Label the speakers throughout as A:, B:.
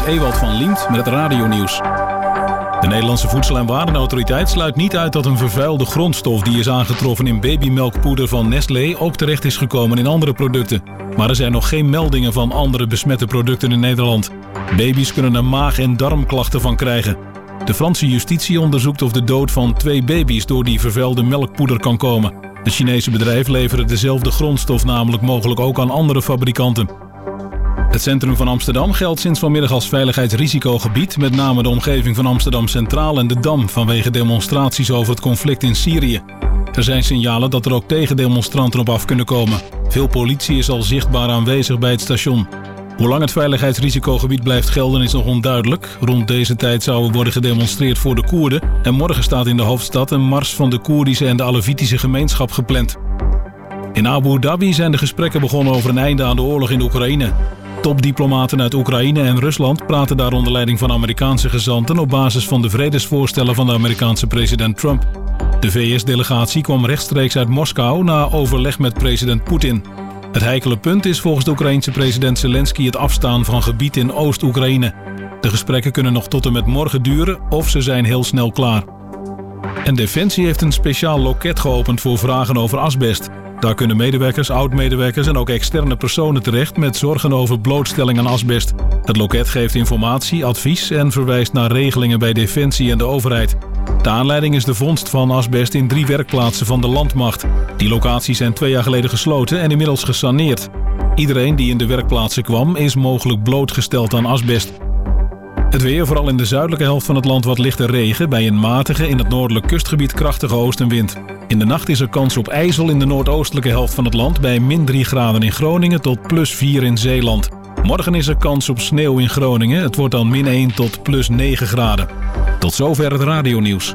A: Ewald van Liemt met het radionieuws. De Nederlandse Voedsel- en Warenautoriteit sluit niet uit dat een vervuilde grondstof die is aangetroffen in babymelkpoeder van Nestlé ook terecht is gekomen in andere producten. Maar er zijn nog geen meldingen van andere besmette producten in Nederland. Baby's kunnen er maag- en darmklachten van krijgen. De Franse justitie onderzoekt of de dood van 2 baby's door die vervuilde melkpoeder kan komen. Het Chinese bedrijf levert dezelfde grondstof namelijk mogelijk ook aan andere fabrikanten. Het centrum van Amsterdam geldt sinds vanmiddag als veiligheidsrisicogebied, met name de omgeving van Amsterdam Centraal en de Dam vanwege demonstraties over het conflict in Syrië. Er zijn signalen dat er ook tegendemonstranten op af kunnen komen. Veel politie is al zichtbaar aanwezig bij het station. Hoe lang het veiligheidsrisicogebied blijft gelden is nog onduidelijk. Rond deze tijd zou er worden gedemonstreerd voor de Koerden en morgen staat in de hoofdstad een mars van de Koerdische en de Alevitische gemeenschap gepland. In Abu Dhabi zijn de gesprekken begonnen over een einde aan de oorlog in Oekraïne. Topdiplomaten uit Oekraïne en Rusland praten daar onder leiding van Amerikaanse gezanten op basis van de vredesvoorstellen van de Amerikaanse president Trump. De VS-delegatie kwam rechtstreeks uit Moskou na overleg met president Poetin. Het heikele punt is volgens de Oekraïense president Zelensky het afstaan van gebied in Oost-Oekraïne. De gesprekken kunnen nog tot en met morgen duren of ze zijn heel snel klaar. En Defensie heeft een speciaal loket geopend voor vragen over asbest. Daar kunnen medewerkers, oud-medewerkers en ook externe personen terecht met zorgen over blootstelling aan asbest. Het loket geeft informatie, advies en verwijst naar regelingen bij Defensie en de overheid. De aanleiding is de vondst van asbest in 3 werkplaatsen van de landmacht. Die locaties zijn 2 jaar geleden gesloten en inmiddels gesaneerd. Iedereen die in de werkplaatsen kwam is mogelijk blootgesteld aan asbest. Het weer, vooral in de zuidelijke helft van het land wat lichte regen, bij een matige, in het noordelijk kustgebied krachtige oostenwind. In de nacht is er kans op ijzel in de noordoostelijke helft van het land bij -3 graden in Groningen tot +4 in Zeeland. Morgen is er kans op sneeuw in Groningen, het wordt dan -1 tot +9 graden. Tot zover het radionieuws.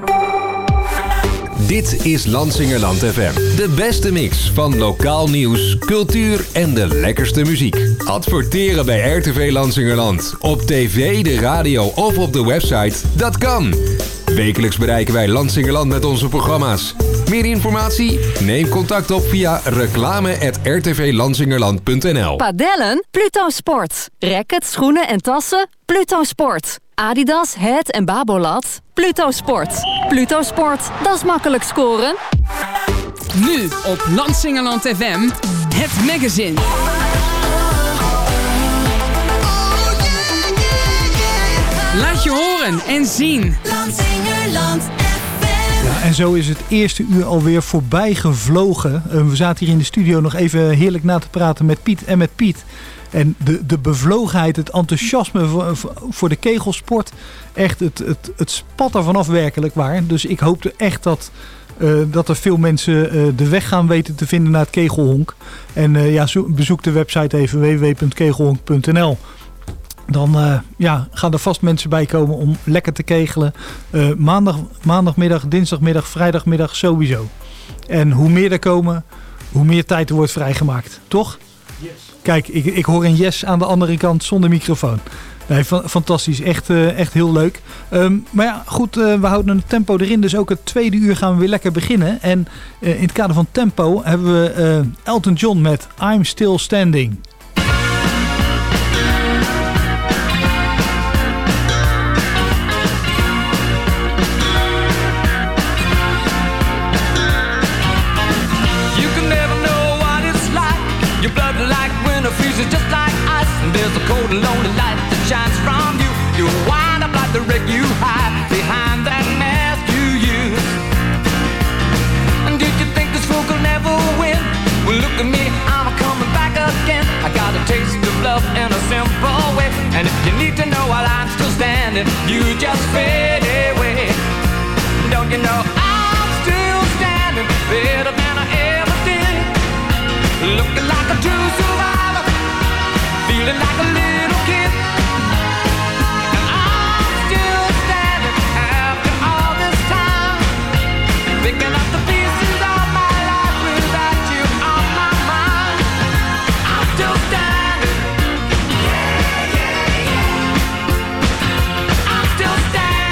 B: Dit is Lansingerland FM. De beste mix van lokaal nieuws, cultuur en de lekkerste muziek. Adverteren bij RTV Lansingerland. Op tv, de radio of op de website. Dat kan. Wekelijks bereiken wij Lansingerland met onze programma's. Meer informatie? Neem contact op via reclame@rtvlansingerland.nl.
C: Padellen? Pluto Sport. Racket, schoenen en tassen? Pluto Sport. Adidas, Het en Babolat? Pluto Sport. Pluto Sport, dat is makkelijk scoren.
D: Nu op Lansingerland FM, het magazine. Laat je horen en zien.
E: Lansingerland FM.
F: Ja, en zo is het eerste uur alweer voorbij gevlogen. We zaten hier in de studio nog even heerlijk na te praten met Piet en met Piet. En de bevlogenheid, het enthousiasme voor de kegelsport. Echt, het spat er vanaf werkelijk waar. Dus ik hoopte echt dat er veel mensen de weg gaan weten te vinden naar het kegelhonk. En bezoek de website even www.kegelhonk.nl. Dan gaan er vast mensen bij komen om lekker te kegelen. Maandagmiddag, dinsdagmiddag, vrijdagmiddag sowieso. En hoe meer er komen, hoe meer tijd er wordt vrijgemaakt. Toch? Yes. Kijk, ik hoor een yes aan de andere kant zonder microfoon. Nee, fantastisch. Echt heel leuk. Maar ja, goed, we houden een tempo erin. Dus ook het tweede uur gaan we weer lekker beginnen. En in het kader van tempo hebben we Elton John met I'm Still Standing.
G: Freezes just like ice, and there's a cold and lonely light that shines from you. You wind up like the wreck you hide behind that mask you use. And did you think this fool could never win? Well, look at me, I'm coming back again. I got a taste of love in a simple way. And if you need to know while I'm still standing, you just fade away. Don't you know I'm still standing, better than I ever did. Looking like a true survivor, feeling like a little kid. And I'm still standing after all this time, picking up the pieces of my life without you on my mind. I'm still standing. Yeah, yeah, yeah. I'm still standing.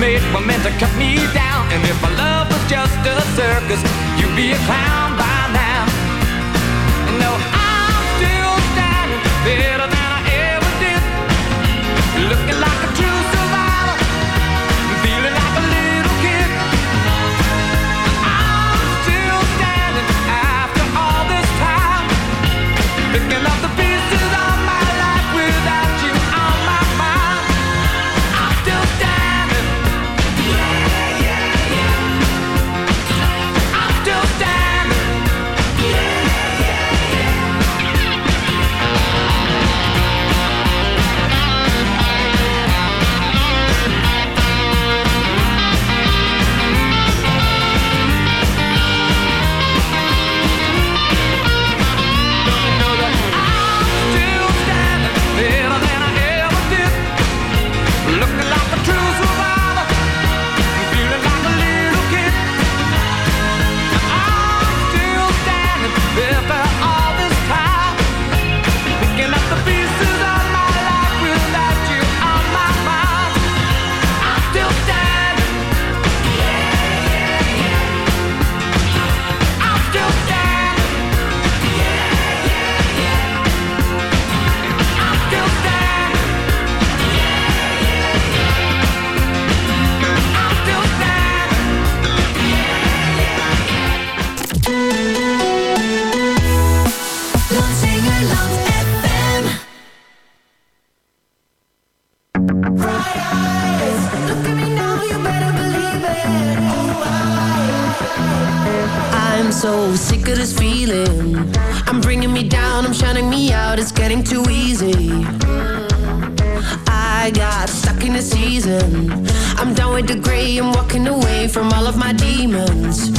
G: fate were meant to cut me down. And if my love was just a circus, you'd be a clown by now. No, I'm still standing better than I ever did, looking like a true survivor, feeling like a little kid. I'm still standing after all this time, picking up the pieces of my life without you on my mind. I'm still standing. Yeah, yeah, yeah. I'm still standing. Yeah, yeah, yeah. Know that I'm still standing better than I ever did, looking like a true survivor, feeling like a little kid. I'm still standing after all this time, picking up the pieces of my life without you on my mind. I'm still standing. Yeah, yeah, yeah. I'm still standing. Yeah, yeah, yeah. I'm still standing. Yeah, yeah, yeah. I'm still standing.
E: Lansingerland FM. Bright eyes, look at me now, you better believe it.
H: I'm so sick of this feeling. I'm bringing me down, I'm shutting me out, it's getting too easy. I got stuck in a season. I'm done with the gray, I'm walking away from all of my demons.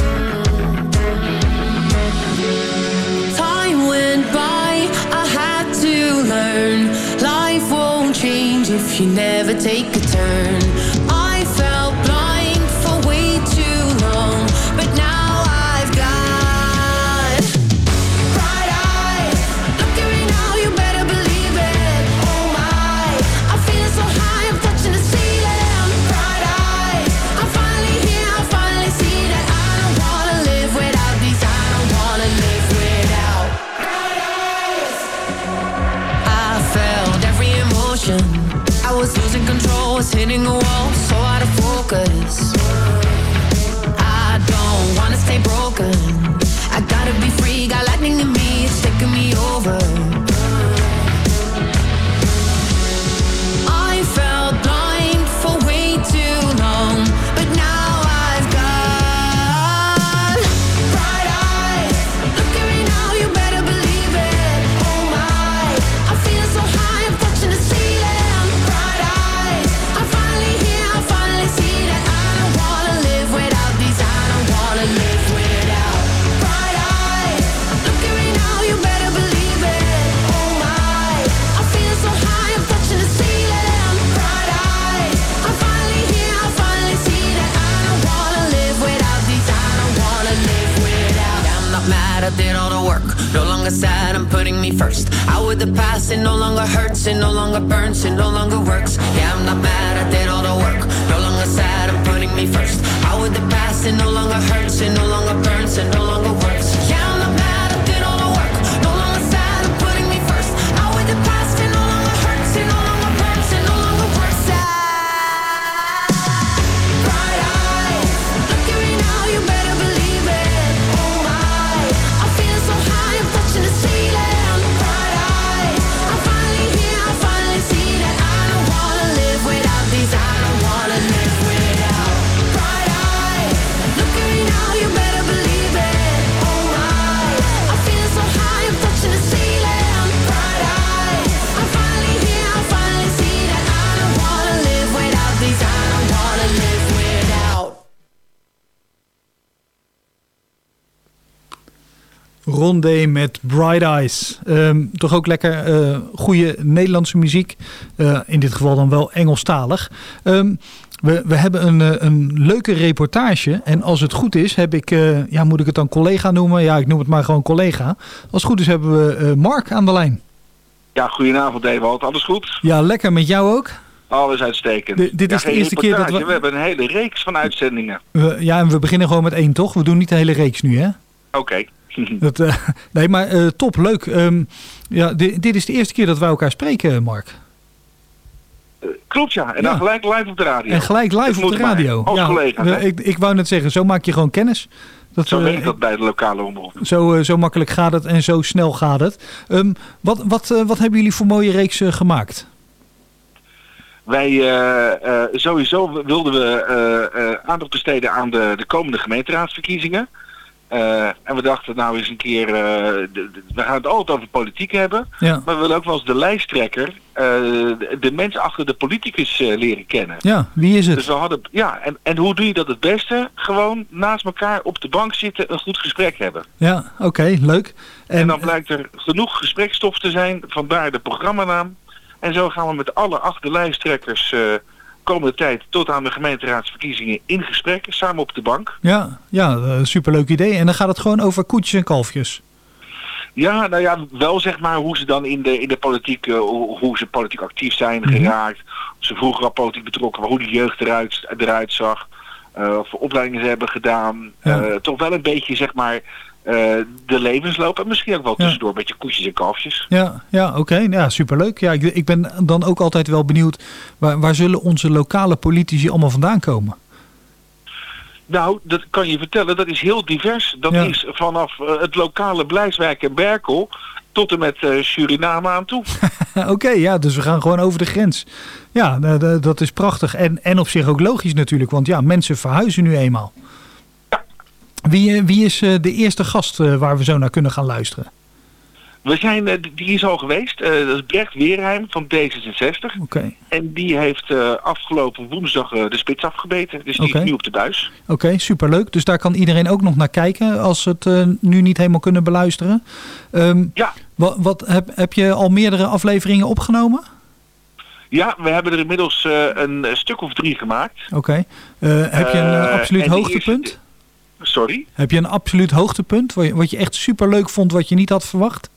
H: Time went by, I had to learn. Life won't change if you never take a turn. I felt blind for way too long, but now I've got bright eyes. Look at me now, you better believe it. Oh my, I'm feeling so high, I'm touching the ceiling. Bright eyes, I'm finally here, I finally see that I don't wanna live without these. I don't wanna live without bright eyes. I felt every emotion. I was losing control, was hitting a wall, so out of focus. I don't wanna stay broken. I gotta be free, got lightning in me, it's taking me over. I felt blind for way too long, but now I've got bright eyes. Look at me now, you better believe it. Oh my, I'm feeling so high, I'm touching the ceiling. Bright eyes, I'm finally here, I finally see that I don't wanna live without these. I don't wanna live without bright eyes. Look at me now, you better believe it. Oh my, I'm feeling so high, I'm touching the ceiling. Bright eyes, I'm finally here, I finally see that I don't wanna live without these. I don't wanna live without. I'm not mad, I did all the work. No longer sad, I'm putting me first. Out with the past, it no longer hurts, it no longer burns, it no longer works. Yeah, I'm not mad, I did all the work. No longer sad, I'm putting me first. Out with the past, it no longer hurts, it no longer burns, it no longer works. Yeah, I'm not mad, I did all the work. No longer sad, I'm putting me first. Out with the past, it no longer hurts, it no longer burns, it no longer works. Bright eyes, look at me now, you better believe it. Oh my, I'm feeling so high, I'm touching the ceiling. Bright eyes, I'm finally here, I finally see that I don't wanna live without these. I don't wanna live without bright eyes. Look at me now, you better believe it. Oh my, I'm feeling so high, I'm touching the ceiling. Bright eyes, I'm finally here, I finally see that I don't wanna live without these. I don't wanna live without.
F: Rondé met Bright Eyes. Toch ook lekker goede Nederlandse muziek. In dit geval dan wel Engelstalig. We hebben een leuke reportage. En als het goed is, heb ik... moet ik het dan collega noemen? Ja, ik noem het maar gewoon collega. Als het goed is, hebben we Mark aan de lijn.
I: Ja, goedenavond Ewald. Alles goed?
F: Ja, lekker. Met jou ook?
I: Alles uitstekend.
F: Dit is de
I: geen
F: eerste keer dat
I: reportage, we hebben een hele reeks van uitzendingen.
F: En we beginnen gewoon met 1, toch? We doen niet de hele reeks nu, hè?
I: Oké.
F: Nee, maar top, leuk. Dit is de eerste keer dat wij elkaar spreken, Mark.
I: Klopt, ja. En dan gelijk live op de radio.
F: En gelijk live op de radio.
I: Als collega.
F: Ik wou net zeggen, zo maak je gewoon kennis.
I: Zo werkt dat bij de lokale omroep.
F: Zo makkelijk gaat het en zo snel gaat het. Wat hebben jullie voor mooie reeks gemaakt?
I: Wij sowieso wilden we aandacht besteden aan de komende gemeenteraadsverkiezingen. En we dachten nou eens een keer, we gaan het altijd over politiek hebben. Ja. Maar we willen ook wel eens de lijsttrekker, de mensen achter de politicus leren kennen.
F: Ja, wie is het?
I: Dus we hadden, en hoe doe je dat het beste? Gewoon naast elkaar op de bank zitten, een goed gesprek hebben.
F: Ja, oké, leuk.
I: En dan blijkt er genoeg gesprekstof te zijn, vandaar de programmanaam. En zo gaan we met alle 8 lijsttrekkers komende tijd tot aan de gemeenteraadsverkiezingen in gesprek, samen op de bank. Ja, superleuk idee. En dan gaat het gewoon over koetjes en kalfjes. Ja, nou ja, wel zeg maar hoe ze dan in de politiek, hoe ze politiek actief zijn geraakt. Of ze vroeger al politiek betrokken, maar hoe de jeugd eruit zag. Of voor opleidingen ze hebben gedaan. Toch wel een beetje zeg maar de levensloop en misschien ook wel tussendoor een beetje koetjes en kalfjes. Ja, oké. Ja, superleuk. Ja, ik ben dan ook altijd wel benieuwd, waar zullen onze lokale politici allemaal vandaan komen? Nou, dat kan je vertellen, dat is heel divers. Dat is vanaf het lokale Blijswijk en Berkel tot en met Suriname aan toe. Oké, dus we gaan gewoon over de grens. Ja, dat is prachtig. En op zich ook logisch natuurlijk, want mensen verhuizen nu eenmaal. Wie is de eerste gast waar we zo naar kunnen gaan luisteren? We zijn, die is al geweest. Dat is Brecht Weerheim van D66. Okay. En die heeft afgelopen woensdag de spits afgebeten. Dus die is nu op de buis. Oké, superleuk. Dus daar kan iedereen ook nog naar kijken als ze het nu niet helemaal kunnen beluisteren. Heb je al meerdere afleveringen opgenomen? Ja, we hebben er inmiddels een stuk of 3 gemaakt. Oké. Heb je een absoluut hoogtepunt? Sorry? Heb je een absoluut hoogtepunt? Wat je echt superleuk vond, wat je niet had verwacht?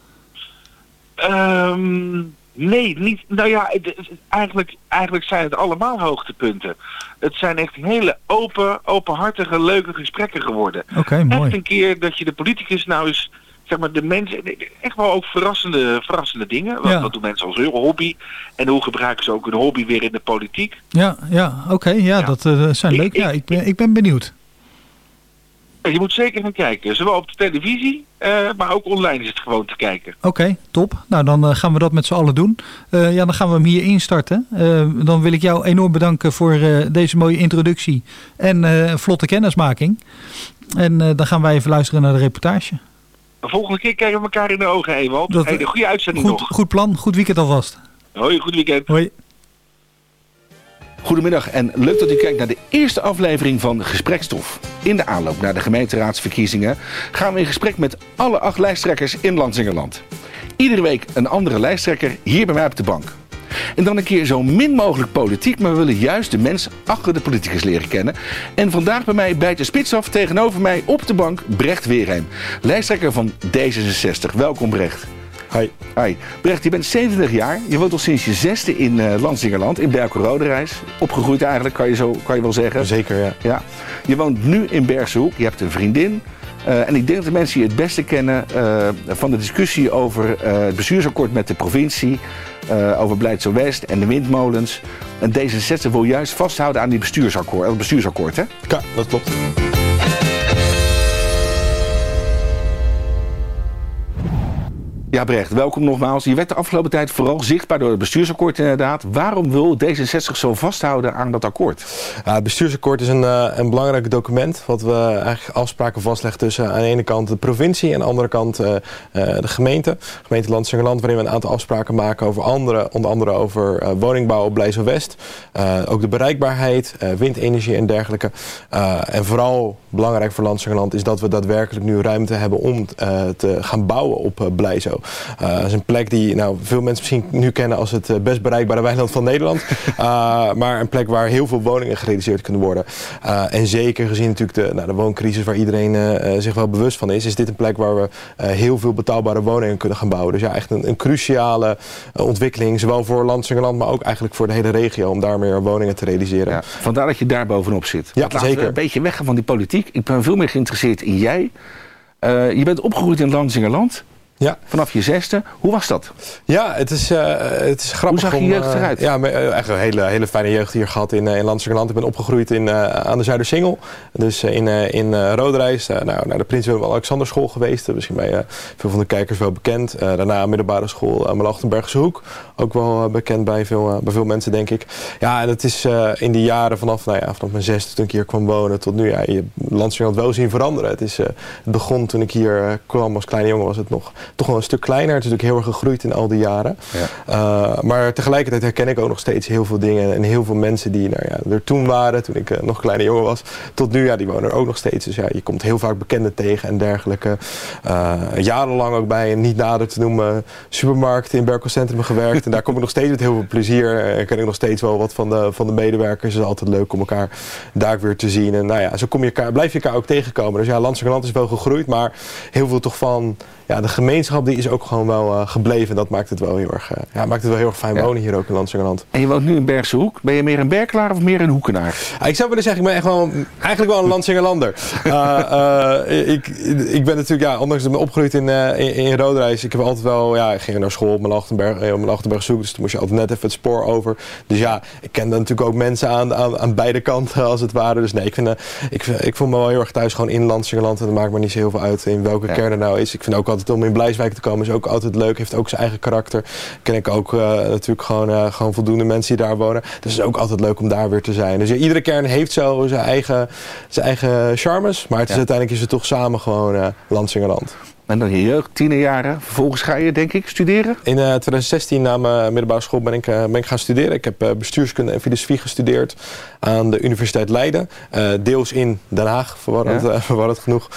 I: Nee, niet. Nou ja, eigenlijk zijn het allemaal hoogtepunten. Het zijn echt hele openhartige, leuke gesprekken geworden. Oké, mooi. Echt een keer dat je de politicus nou eens, zeg maar, de mensen, echt wel ook verrassende dingen. Wat doen mensen als hun hobby? En hoe gebruiken ze ook hun hobby weer in de politiek? Oké, dat zijn leuk. Ik ben benieuwd. Je moet zeker gaan kijken. Zowel op de televisie, maar ook online is het gewoon te kijken. Oké, top. Nou, dan gaan we dat met z'n allen doen. Dan gaan we hem hier instarten. Dan wil ik jou enorm bedanken voor deze mooie introductie en vlotte kennismaking. En dan gaan wij even luisteren naar de reportage. De volgende keer kijken we elkaar in de ogen, Ewald. Een goede uitzending nog. Goed plan, goed weekend alvast. Hoi, goed weekend. Hoi.
J: Goedemiddag en leuk dat u kijkt naar de eerste aflevering van Gesprekstof. In de aanloop naar de gemeenteraadsverkiezingen gaan we in gesprek met alle 8 lijsttrekkers in Lansingerland. Iedere week een andere lijsttrekker hier bij mij op de bank. En dan een keer zo min mogelijk politiek, maar we willen juist de mens achter de politicus leren kennen. En vandaag bij mij bijt de spits af, tegenover mij op de bank Brecht Weerheim, lijsttrekker van D66. Welkom Brecht. Hi. Brecht, je bent 27 jaar. Je woont al sinds je 6e in Lansingerland, in Berkel-Roderijs. Opgegroeid eigenlijk, kan je wel zeggen. Zeker, ja. Je woont nu in Bergshoek. Je hebt een vriendin. En ik denk dat de mensen je het beste kennen van de discussie over het bestuursakkoord met de provincie. Over Blijdso West en de windmolens. En D66 wil juist vasthouden aan die bestuursakkoord, hè?
K: Ja, dat klopt.
J: Ja, Brecht, welkom nogmaals. Je werd de afgelopen tijd vooral zichtbaar door het bestuursakkoord inderdaad. Waarom wil D66 zo vasthouden aan dat akkoord?
K: Ja, het bestuursakkoord is een belangrijk document. Wat we eigenlijk afspraken vastleggen tussen aan de ene kant de provincie en aan de andere kant de gemeente. Gemeente Lansingerland, waarin we een aantal afspraken maken over onder andere over woningbouw op Blijdso West. Ook de bereikbaarheid, windenergie en dergelijke. En vooral belangrijk voor Lansingerland is dat we daadwerkelijk nu ruimte hebben om te gaan bouwen op Blijdso. Dat is een plek die veel mensen misschien nu kennen als het best bereikbare weiland van Nederland. Maar een plek waar heel veel woningen gerealiseerd kunnen worden. En zeker gezien natuurlijk de wooncrisis waar iedereen zich wel bewust van is dit een plek waar we heel veel betaalbare woningen kunnen gaan bouwen. Dus ja, echt een cruciale ontwikkeling, zowel voor Lansingerland, maar ook eigenlijk voor de hele regio, om daar meer woningen te realiseren.
J: Ja, vandaar dat je daar bovenop zit.
K: Ja,
J: laten
K: zeker.
J: we een beetje weggaan van die politiek. Ik ben veel meer geïnteresseerd in jij. Je bent opgegroeid in Lansingerland.
K: Ja.
J: Vanaf je 6e. Hoe was dat?
K: Ja, het is grappig.
J: Hoe zag je jeugd eruit?
K: Ja, echt een hele fijne jeugd hier gehad in Lansingerland. Ik ben opgegroeid aan de Zuidersingel. Dus in Roderijs. Naar de Prins Willem-Alexander school geweest. Misschien bij veel van de kijkers wel bekend. Daarna middelbare school Melachtenbergse Hoek. Ook wel bekend bij veel mensen, denk ik. Ja, en het is in die jaren vanaf mijn 6e toen ik hier kwam wonen tot nu. Ja, je Lansingerland wel zien veranderen. Het begon toen ik hier kwam als kleine jongen, was het toch wel een stuk kleiner. Het is natuurlijk heel erg gegroeid in al die jaren. Ja. Maar tegelijkertijd herken ik ook nog steeds heel veel dingen. En heel veel mensen die er toen waren, toen ik nog een kleine jongen was, tot nu, die wonen er ook nog steeds. Dus ja, je komt heel vaak bekenden tegen en dergelijke. Jarenlang ook bij een niet nader te noemen supermarkt in Berkel Centrum gewerkt. En daar kom ik nog steeds met heel veel plezier. Ken ik nog steeds wel wat van de medewerkers. Het is altijd leuk om elkaar daar weer te zien. En zo blijf je elkaar ook tegenkomen. Dus ja, Lansingerland is wel gegroeid, maar heel veel toch van de gemeenschap die is ook gewoon wel gebleven. Dat maakt het wel heel erg fijn wonen hier ook in Lansingerland. En
J: je woont nu in Bergse Hoek. Ben je meer een Berkelaar of meer een Hoekenaar?
K: Ik zou willen zeggen, ik ben eigenlijk wel een Lansingerlander. Ik ben natuurlijk, ondanks dat ik ben opgegroeid in Roderijs. Ik heb altijd wel, ik ging naar school op Melachtenberg Zoek. Dus toen moest je altijd net even het spoor over. Dus ja, ik kende natuurlijk ook mensen aan beide kanten als het ware. Dus nee, ik voel me wel heel erg thuis gewoon in Lansingerland. En dat maakt me niet zo heel veel uit in welke kern er nou is. Ik vind ook altijd om in Blijswijk te komen is ook altijd leuk. Heeft ook zijn eigen karakter. Ken ik ook natuurlijk gewoon voldoende mensen die daar wonen. Dus het is ook altijd leuk om daar weer te zijn. Dus iedere kern heeft zo zijn eigen charmes. Maar uiteindelijk is het toch samen gewoon Lansingerland.
J: En dan je jeugd, tienerjaren. Vervolgens ga je, denk ik, studeren?
K: In 2016 na mijn middelbare school ben ik gaan studeren. Ik heb bestuurskunde en filosofie gestudeerd aan de Universiteit Leiden. Deels in Den Haag, verwarrend genoeg.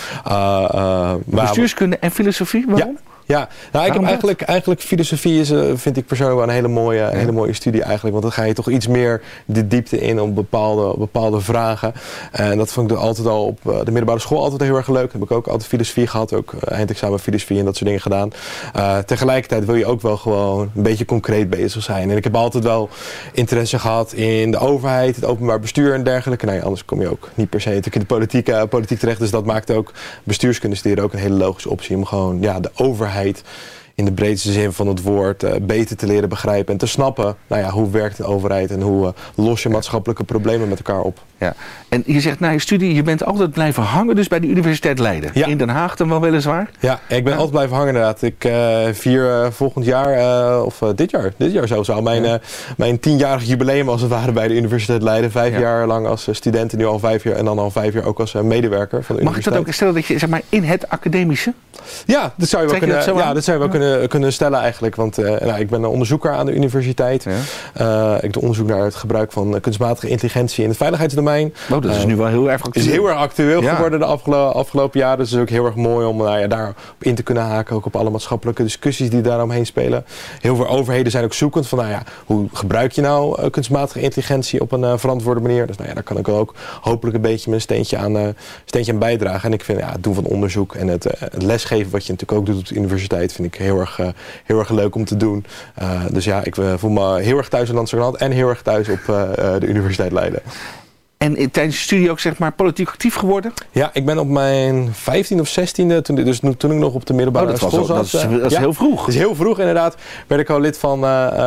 J: Bestuurskunde en filosofie, waarom?
K: Ja, ik heb eigenlijk filosofie vind ik persoonlijk wel een hele mooie studie eigenlijk. Want dan ga je toch iets meer de diepte in op bepaalde vragen. En dat vond ik altijd al op de middelbare school altijd heel erg leuk. Heb ik ook altijd filosofie gehad, ook eindexamen filosofie en dat soort dingen gedaan. Tegelijkertijd wil je ook wel gewoon een beetje concreet bezig zijn. En ik heb altijd wel interesse gehad in de overheid, het openbaar bestuur en dergelijke. Anders kom je ook niet per se natuurlijk in de politiek terecht. Dus dat maakt ook bestuurskunde studeren ook een hele logische optie om gewoon de overheid in de breedste zin van het woord beter te leren begrijpen en te snappen hoe werkt de overheid en hoe los je maatschappelijke problemen met elkaar op.
J: Ja. En je zegt na je studie, je bent altijd blijven hangen dus bij de Universiteit Leiden. Ja. In Den Haag dan wel weliswaar?
K: Ja, ik ben altijd blijven hangen inderdaad. Ik vier volgend jaar, of dit jaar zelfs al, mijn 10-jarig jubileum als het ware bij de Universiteit Leiden. 5 jaar lang als student en nu al 5 jaar en dan al 5 jaar ook als medewerker van de universiteit.
J: Mag ik dat ook stellen dat je in het academische?
K: Ja, dat zou je wel kunnen stellen eigenlijk. Want ik ben een onderzoeker aan de universiteit. Ja. Ik doe onderzoek naar het gebruik van kunstmatige intelligentie in het veiligheidsdomein.
J: Dat is nu wel heel erg actueel.
K: Het is heel erg actueel geworden de afgelopen jaren. Dus het is ook heel erg mooi om daarop in te kunnen haken. Ook op alle maatschappelijke discussies die daaromheen spelen. Heel veel overheden zijn ook zoekend van hoe gebruik je nou kunstmatige intelligentie op een verantwoorde manier. Dus daar kan ik ook hopelijk een beetje mijn steentje aan bijdragen. En ik vind het doen van onderzoek en het lesgeven wat je natuurlijk ook doet op de universiteit vind ik heel erg leuk om te doen. Dus ik voel me heel erg thuis in Lansingerland en heel erg thuis op de Universiteit Leiden.
J: En tijdens je studie ook politiek actief geworden?
K: Ja, ik ben op mijn 15e of 16e, toen ik nog op de middelbare school zat.
J: Dat is heel vroeg.
K: Dat is heel vroeg inderdaad. Werd ik al lid van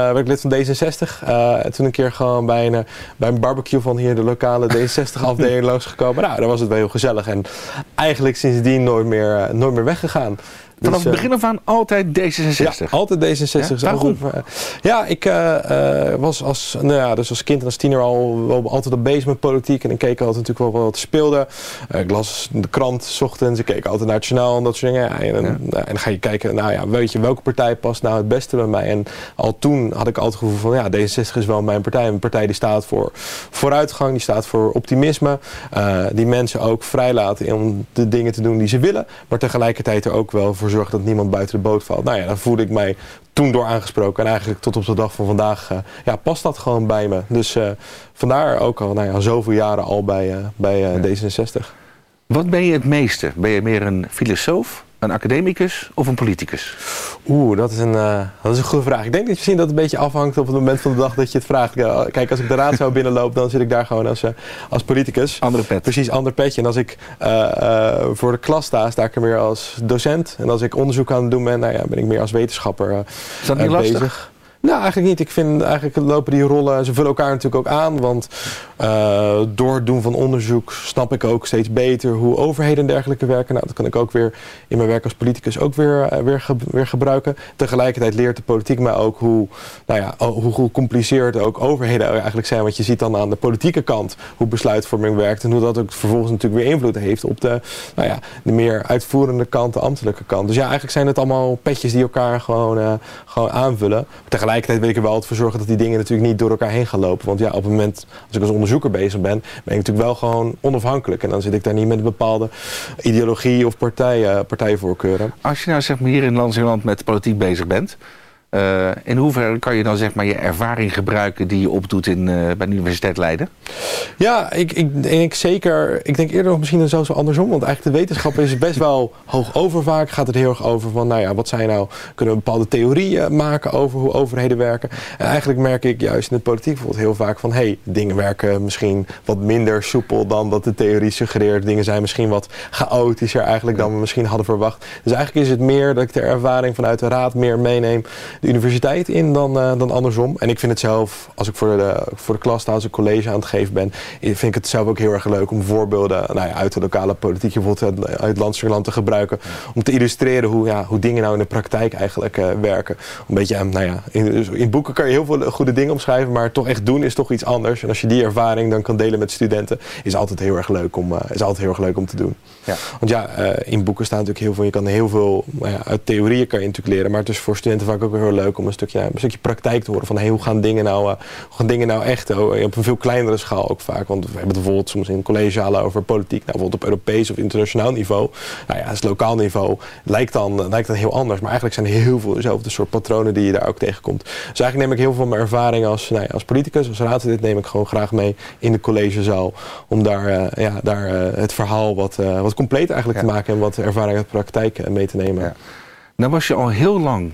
K: D66. Toen een keer gewoon bij een barbecue van hier de lokale D66-afdeling langsgekomen. Daar was het wel heel gezellig. En eigenlijk sindsdien nooit meer weggegaan.
J: Vanaf het begin af aan altijd D66?
K: Ja, altijd D66.
J: Ja, waarom?
K: Ik was als kind en als tiener al altijd al bezig met politiek en ik keek altijd natuurlijk wel wat er speelde. Ik las de krant 's ochtends, ik keek altijd naar het journaal en dat soort dingen. En dan ga je kijken, nou ja, weet je, welke partij past nou het beste bij mij? En al toen had ik altijd het gevoel van, ja, D66 is wel mijn partij. Een partij die staat voor vooruitgang, die staat voor optimisme. Die mensen ook vrijlaten om de dingen te doen die ze willen. Maar tegelijkertijd er ook wel voor zorgt dat niemand buiten de boot valt. Nou ja, dan voelde ik mij toen door aangesproken. En eigenlijk tot op de dag van vandaag past dat gewoon bij me. Dus vandaar ook al zoveel jaren al bij D66.
J: Wat ben je het meeste? Ben je meer een filosoof, een academicus of een politicus?
K: Dat is een goede vraag. Ik denk dat misschien dat het een beetje afhangt op het moment van de dag dat je het vraagt. Kijk, als ik de raad zou binnenloop, dan zit ik daar gewoon als politicus.
J: Andere pet.
K: Precies, ander petje. En als ik voor de klas sta ik er meer als docent. En als ik onderzoek aan het doen ben, ben ik meer als wetenschapper
J: is dat niet lastig?
K: bezig. Nou, eigenlijk niet. Ik vind eigenlijk lopen die rollen, ze vullen elkaar natuurlijk ook aan. Want door het doen van onderzoek snap ik ook steeds beter hoe overheden en dergelijke werken. Nou, dat kan ik ook weer in mijn werk als politicus ook weer gebruiken. Tegelijkertijd leert de politiek mij ook hoe gecompliceerd ook overheden eigenlijk zijn. Want je ziet dan aan de politieke kant hoe besluitvorming werkt. En hoe dat ook vervolgens natuurlijk weer invloed heeft op de meer uitvoerende kant, de ambtelijke kant. Dus ja, eigenlijk zijn het allemaal petjes die elkaar gewoon aanvullen. Tegelijkertijd wil ik er wel altijd voor zorgen dat die dingen natuurlijk niet door elkaar heen gaan lopen. Want ja, op het moment als ik als onderzoeker bezig ben ik natuurlijk wel gewoon onafhankelijk. En dan zit ik daar niet met een bepaalde ideologie of partijvoorkeuren.
J: Als je nou zeg maar hier in Land met politiek bezig bent, in hoeverre kan je dan zeg maar je ervaring gebruiken die je opdoet bij de Universiteit Leiden? Ja,
K: ik denk zeker. Ik denk eerder nog misschien zelfs wel andersom. Want eigenlijk de wetenschap is best wel hoog over vaak. Gaat het heel erg over van, wat zijn nou, kunnen we bepaalde theorieën maken over hoe overheden werken. En eigenlijk merk ik juist in de politiek bijvoorbeeld heel vaak van, dingen werken misschien wat minder soepel dan dat de theorie suggereert. Dingen zijn misschien wat chaotischer eigenlijk dan we misschien hadden verwacht. Dus eigenlijk is het meer dat ik de ervaring vanuit de raad meer meeneem de universiteit in dan andersom. En ik vind het zelf, als ik voor de klas sta, als ik college aan het geven ben, vind ik het zelf ook heel erg leuk om voorbeelden uit de lokale politiek, bijvoorbeeld uit Landsingerland te gebruiken. Om te illustreren hoe dingen nou in de praktijk eigenlijk werken. Een beetje, in boeken kan je heel veel goede dingen omschrijven, maar toch echt doen is toch iets anders. En als je die ervaring dan kan delen met studenten, is altijd heel erg leuk om te doen. Ja. Want in boeken staat natuurlijk heel veel, je kan heel veel, uit theorieën kan je natuurlijk leren, maar het is voor studenten vaak ook heel leuk om een stukje praktijk te horen van hoe gaan dingen nou echt op een veel kleinere schaal ook vaak. Want we hebben het bijvoorbeeld soms in collegezalen over politiek, bijvoorbeeld op Europees of internationaal niveau. Het lokaal niveau lijkt dan heel anders, maar eigenlijk zijn er heel veel dezelfde soort patronen die je daar ook tegenkomt. Dus eigenlijk neem ik heel veel van mijn ervaring als politicus, als raadslid, neem ik gewoon graag mee in de collegezaal om daar het verhaal wat compleet eigenlijk te maken en wat ervaring uit de praktijk mee te nemen. Ja.
J: Nou was je al heel lang,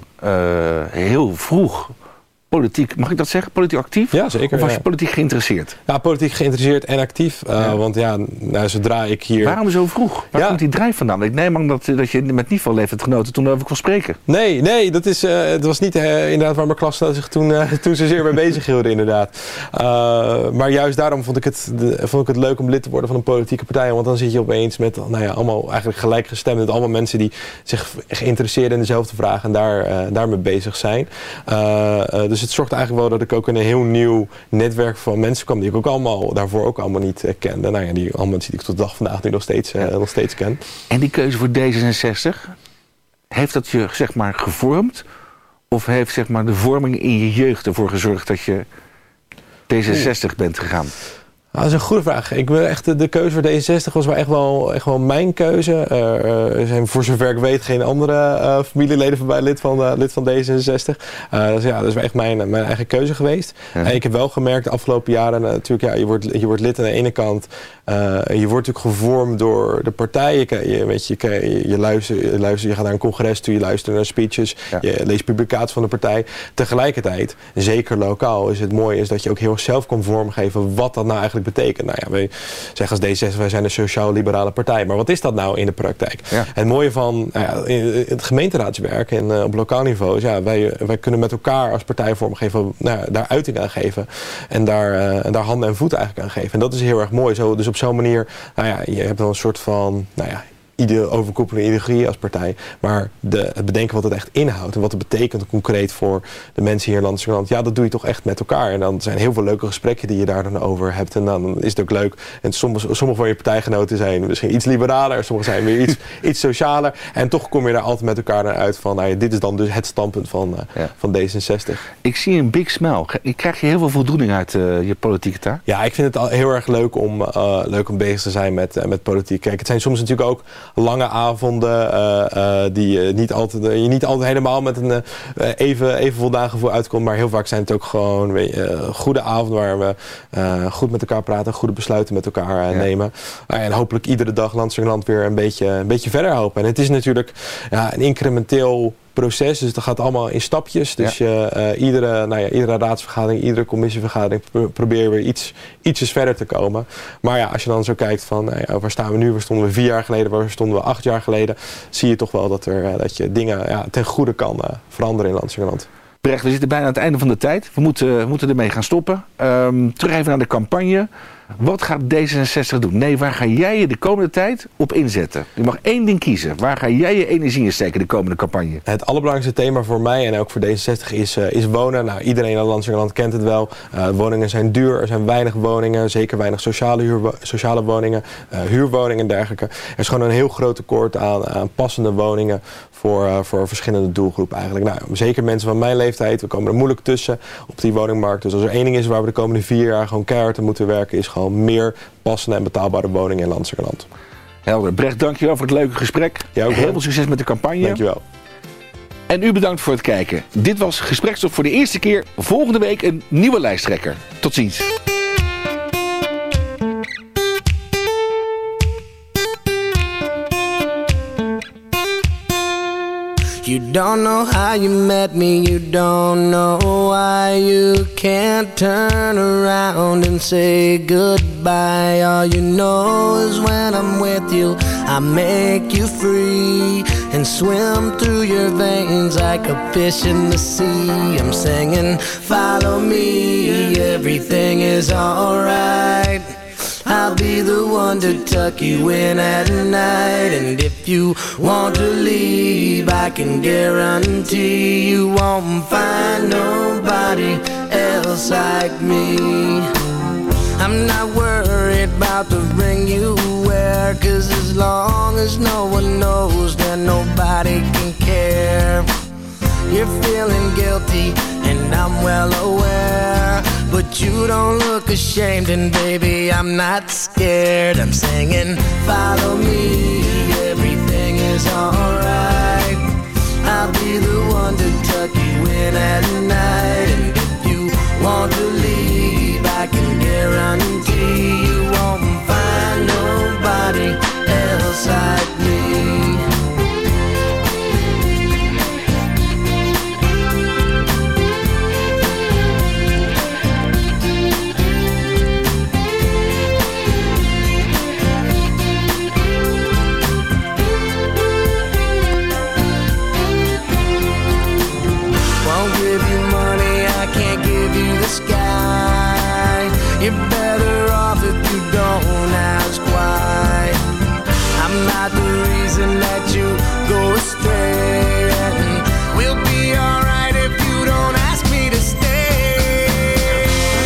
J: heel vroeg politiek, mag ik dat zeggen? Politiek actief?
K: Ja, zeker.
J: Of was je politiek geïnteresseerd?
K: Ja, politiek geïnteresseerd en actief. Want zodra ik hier...
J: Waarom zo vroeg? Waar komt die drijf vandaan? Ik neem aan dat je met niveau-leeftijdsgenoten toen over kon spreken.
K: Nee, het was niet inderdaad waar mijn klas zich toen zozeer mee bezig hielden, inderdaad. Maar juist daarom vond ik het leuk om lid te worden van een politieke partij. Want dan zit je opeens met allemaal eigenlijk gelijkgestemden. Allemaal mensen die zich geïnteresseerd in dezelfde vragen en daarmee bezig zijn. Dus het zorgt eigenlijk wel dat ik ook in een heel nieuw netwerk van mensen kwam die ik ook daarvoor ook allemaal niet kende. Die allemaal mensen die ik tot de dag vandaag nu nog steeds ken.
J: En die keuze voor D66, heeft dat je zeg maar gevormd? Of heeft zeg maar de vorming in je jeugd ervoor gezorgd dat je D66 bent gegaan?
K: Dat is een goede vraag. De keuze voor D66 was wel echt wel mijn keuze. Er zijn voor zover ik weet geen andere familieleden van mij lid van D66. Dat is wel echt mijn eigen keuze geweest. En ik heb wel gemerkt de afgelopen jaren natuurlijk, je wordt lid aan de ene kant. Je wordt natuurlijk gevormd door de partijen. Je luistert, je gaat naar een congres toe, je luistert naar speeches, je leest publicaties van de partij. Tegelijkertijd, zeker lokaal, is het mooie is dat je ook heel erg zelf kan vormgeven wat dat nou eigenlijk betekent. Wij zeggen als D66, wij zijn een sociaal-liberale partij. Maar wat is dat nou in de praktijk? Ja. Het mooie van het gemeenteraadswerk en op lokaal niveau is, wij kunnen met elkaar als partij vormgeven, daar uiting aan geven. En daar handen en voeten eigenlijk aan geven. En dat is heel erg mooi. Dus op zo'n manier, je hebt dan een soort van, overkoepelende ideologie als partij. Maar het bedenken wat het echt inhoudt en wat het betekent concreet voor de mensen hier in Land. Ja, dat doe je toch echt met elkaar. En dan zijn heel veel leuke gesprekken die je daar dan over hebt. En dan is het ook leuk. En sommige van je partijgenoten zijn misschien iets liberaler. Sommige zijn weer iets socialer. En toch kom je daar altijd met elkaar naar uit van... dit is dan dus het standpunt van D66.
J: Ik zie een big smile. Krijg je heel veel voldoening uit je politieke taak?
K: Ja, ik vind het al heel erg leuk om bezig te zijn met politiek. Kijk, het zijn soms natuurlijk ook lange avonden... die je niet altijd helemaal met een even voldaan gevoel uitkomt. Maar heel vaak zijn het ook gewoon goede avonden waar we goed met elkaar praten, goede besluiten met elkaar nemen. En hopelijk iedere dag Land weer een beetje verder helpen. En het is natuurlijk een incrementeel proces, dus dat gaat allemaal in stapjes. Dus iedere raadsvergadering, iedere commissievergadering probeer je weer ietsjes verder te komen. Maar ja, als je dan zo kijkt van waar staan we nu, waar stonden we 4 jaar geleden, waar stonden we 8 jaar geleden, zie je toch wel dat je dingen ten goede kan veranderen in Land.
J: Brecht, we zitten bijna aan het einde van de tijd. We moeten ermee gaan stoppen. Terug even naar de campagne. Wat gaat D66 doen? Nee, waar ga jij je de komende tijd op inzetten? Je mag 1 ding kiezen. Waar ga jij je energie in steken de komende campagne?
K: Het allerbelangrijkste thema voor mij en ook voor D66 is wonen. Nou, iedereen in Land kent het wel. Woningen zijn duur, er zijn weinig woningen. Zeker weinig sociale woningen, huurwoningen en dergelijke. Er is gewoon een heel groot tekort aan passende woningen voor verschillende doelgroepen eigenlijk. Nou, zeker mensen van mijn leeftijd, we komen er moeilijk tussen op die woningmarkt. Dus als er 1 ding is waar we de komende 4 jaar gewoon keihard aan moeten werken, is gewoon meer passende en betaalbare woningen in Land.
J: Helder. Brecht, dankjewel voor het leuke gesprek.
K: Heel
J: veel succes met de campagne.
K: Dankjewel.
J: En u bedankt voor het kijken. Dit was Gesprekstof voor de eerste keer. Volgende week een nieuwe lijsttrekker. Tot ziens.
L: You don't know how you met me, you don't know why you can't turn around and say goodbye. All you know is when I'm with you, I make you free and swim through your veins like a fish in the sea. I'm singing, follow me, everything is alright. I'll be the one to tuck you in at night. And if you want to leave, I can guarantee you won't find nobody else like me. I'm not worried about the ring you wear, 'cause as long as no one knows, then nobody can care. You're feeling guilty and I'm well aware, but you don't look ashamed, and baby, I'm not scared. I'm singing, follow me, everything is alright. I'll be the one to tuck you in at night. And if you want to leave, I can guarantee you won't find nobody else like me. You're better off if you don't ask why. I'm not the reason that you go astray, and we'll be alright if you don't ask me to stay.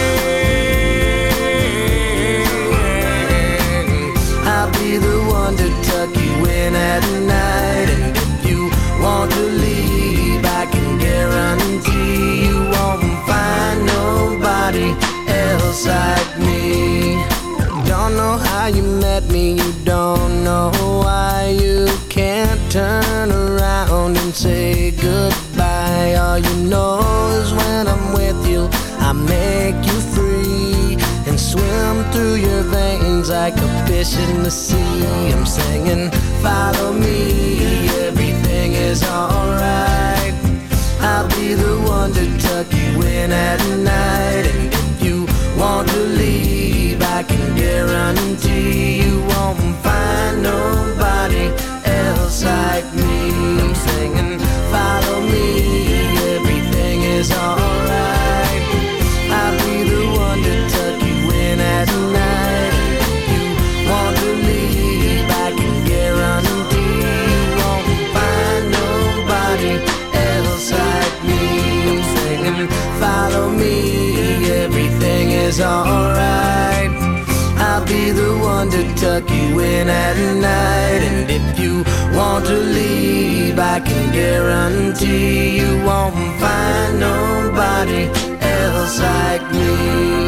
L: I'll be the one to tuck you in at night, and if you want to leave, I can guarantee you won't find nobody else like me. Don't know how you met me, you don't know why you can't turn around and say goodbye. All you know is when I'm with you, I make you free and swim through your veins like a fish in the sea. I'm singing, follow me, everything is alright. I'll be the one to tuck you in at night. And if you want to leave, I can guarantee you won't find nobody else like me. I'm singing, follow me, everything is alright. I'll be the one to tuck you in at night. And if you want to leave, I can guarantee in at night. And if you want to leave, I can guarantee you won't find nobody else like me.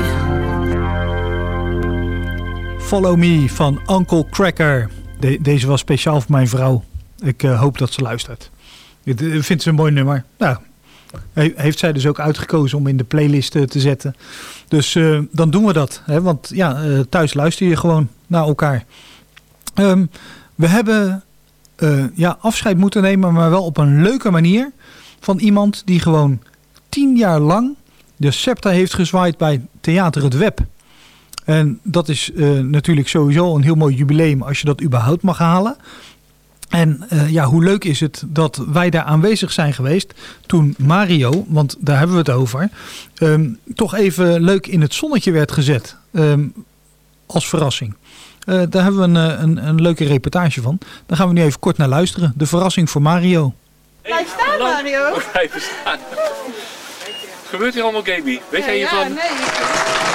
F: Follow Me van Uncle Cracker. Deze was speciaal voor mijn vrouw. Ik hoop dat ze luistert. Ik vind ze een mooi nummer. Nou, heeft zij dus ook uitgekozen om in de playlist te zetten. Dus dan doen we dat. Hè? Want ja, thuis luister je gewoon naar elkaar. We hebben afscheid moeten nemen, maar wel op een leuke manier. Van iemand die gewoon 10 jaar lang de scepter heeft gezwaaid bij Theater Het Web. En dat is natuurlijk sowieso een heel mooi jubileum als je dat überhaupt mag halen. En hoe leuk is het dat wij daar aanwezig zijn geweest toen Mario, want daar hebben we het over, toch even leuk in het zonnetje werd gezet als verrassing. Daar hebben we een leuke reportage van. Daar gaan we nu even kort naar luisteren. De verrassing voor Mario.
M: Blijf staan, Mario.
N: Blijven staan. Wat gebeurt hier allemaal, Gaby? Weet jij hiervan?
M: Nee.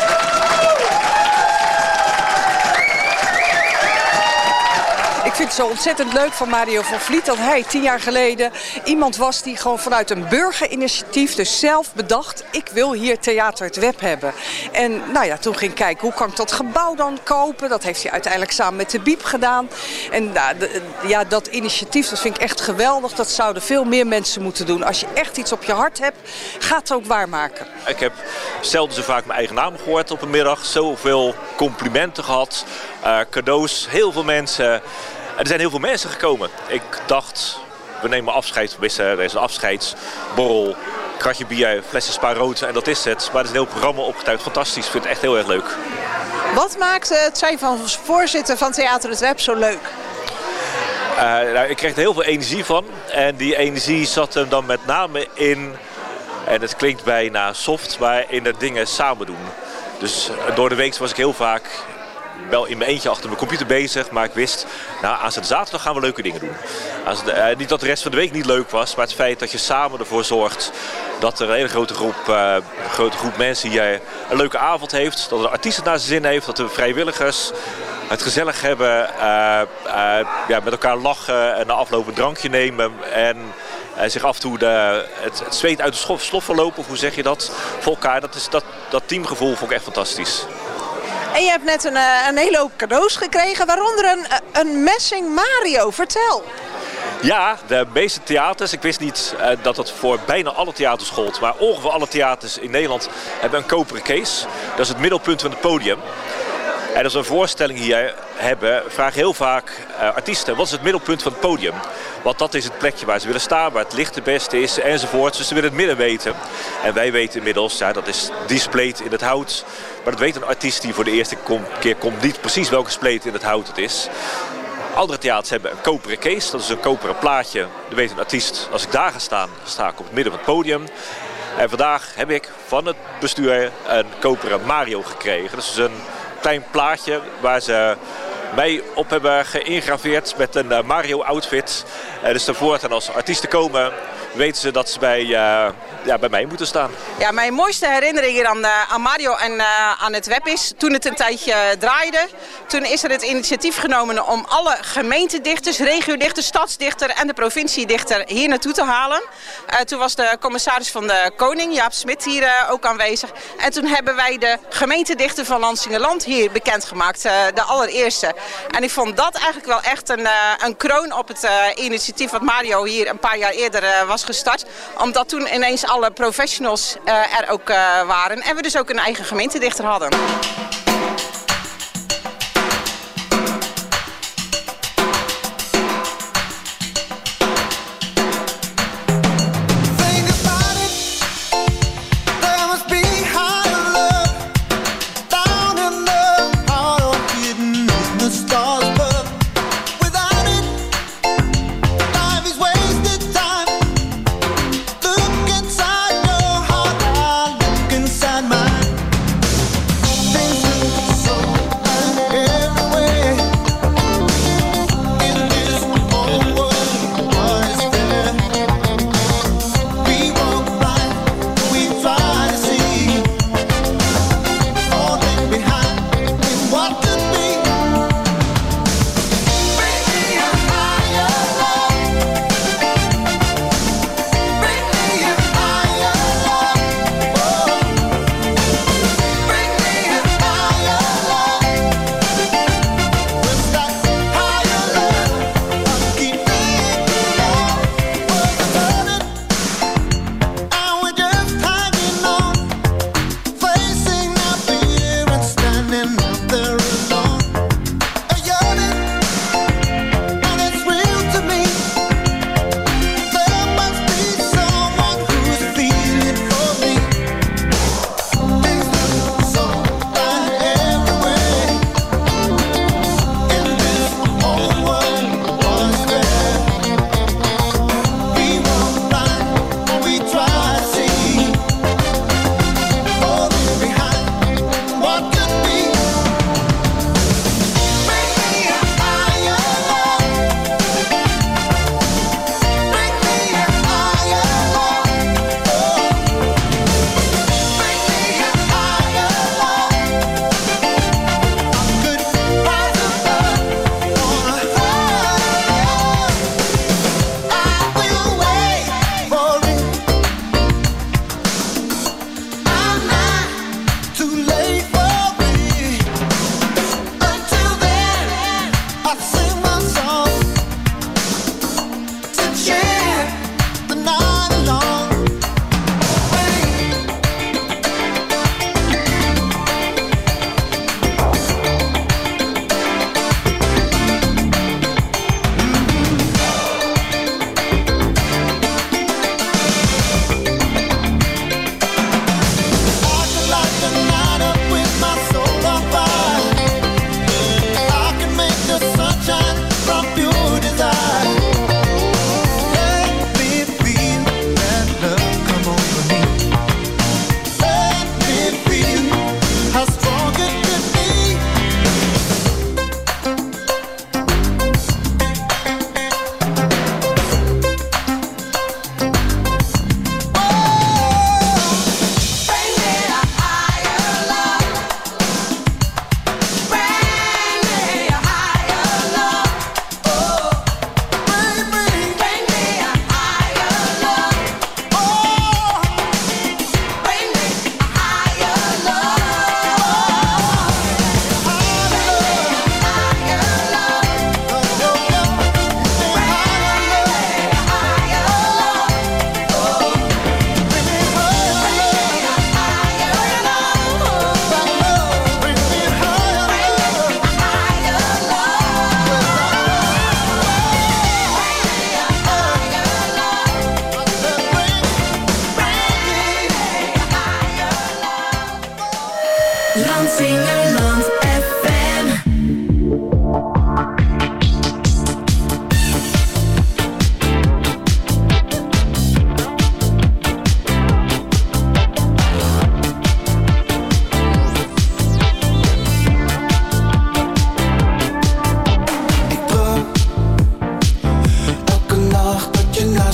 O: Ik vind het zo ontzettend leuk van Mario van Vliet dat hij 10 jaar geleden iemand was die gewoon vanuit een burgerinitiatief dus zelf bedacht, ik wil hier Theater Het Web hebben. En toen ging ik kijken, hoe kan ik dat gebouw dan kopen? Dat heeft hij uiteindelijk samen met de Biep gedaan. En dat initiatief, dat vind ik echt geweldig. Dat zouden veel meer mensen moeten doen. Als je echt iets op je hart hebt, ga het ook waarmaken.
P: Ik heb zelden zo vaak mijn eigen naam gehoord op een middag. Zoveel complimenten gehad, cadeaus, heel veel mensen. Er zijn heel veel mensen gekomen. Ik dacht, we nemen afscheid. Er is een afscheidsborrel, kratje bier, flessen Spa Rood en dat is het. Maar er is een heel programma opgetuigd. Fantastisch. Ik vind het echt heel erg leuk.
M: Wat maakt het zijn van voorzitter van Theater Het Web zo leuk?
P: Ik kreeg er heel veel energie van. En die energie zat hem dan met name in, en het klinkt bijna soft, maar in het dingen samen doen. Dus door de week was ik heel vaak wel in mijn eentje achter mijn computer bezig, maar ik wist, aanstaande zaterdag gaan we leuke dingen doen. Niet dat de rest van de week niet leuk was, maar het feit dat je samen ervoor zorgt dat er een hele grote groep mensen hier een leuke avond heeft, dat de artiest het naar zijn zin heeft, dat de vrijwilligers het gezellig hebben, met elkaar lachen en na afloop een drankje nemen en zich af en toe het zweet uit de sloffen lopen, of hoe zeg je dat, voor elkaar. Dat teamgevoel vond ik echt fantastisch.
M: En je hebt net een hele hoop cadeaus gekregen, waaronder een messing Mario. Vertel.
P: Ja, de meeste theaters, ik wist niet dat het voor bijna alle theaters gold, maar ongeveer alle theaters in Nederland hebben een koperen case. Dat is het middelpunt van het podium. En als we een voorstelling hier hebben, vragen heel vaak artiesten, wat is het middelpunt van het podium? Want dat is het plekje waar ze willen staan, waar het licht het beste is enzovoort. Dus ze willen het midden weten. En wij weten inmiddels, dat is die spleet in het hout. Maar dat weet een artiest die voor de eerste keer komt niet precies welke spleet in het hout het is. Andere theaters hebben een koperen case, dat is een koperen plaatje. Dan weet een artiest, als ik daar ga staan, sta ik op het midden van het podium. En vandaag heb ik van het bestuur een koperen Mario gekregen. Dat is een klein plaatje waar ze mij op hebben geïngraveerd met een Mario outfit. Dus daarvoor, en als artiesten komen, weten ze dat ze bij mij moeten staan.
Q: Ja, mijn mooiste herinnering hier aan Mario en aan het web is, toen het een tijdje draaide, toen is er het initiatief genomen om alle gemeentedichters, regiodichters, stadsdichter en de provinciedichter hier naartoe te halen. Toen was de commissaris van de Koning, Jaap Smit, hier ook aanwezig. En toen hebben wij de gemeentedichter van Lansingerland hier bekendgemaakt, de allereerste. En ik vond dat eigenlijk wel echt een kroon op het initiatief wat Mario hier een paar jaar eerder was gestart. Omdat toen ineens alle professionals er ook waren en we dus ook een eigen gemeentedichter hadden.
E: Things